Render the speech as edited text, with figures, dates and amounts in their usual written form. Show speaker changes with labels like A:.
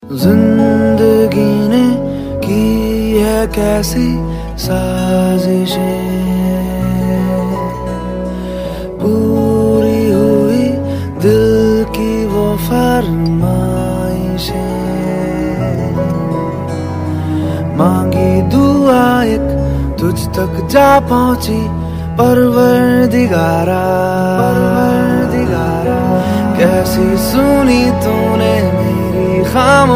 A: जिंदगी ने की है कैसी साजिशें, पूरी हुई दिल की वो फरमाइशें, मांगी दुआ एक तुझ तक जा पहुंची परवरदिगारा, कैसी सुनी तूने मेरी खामोशी।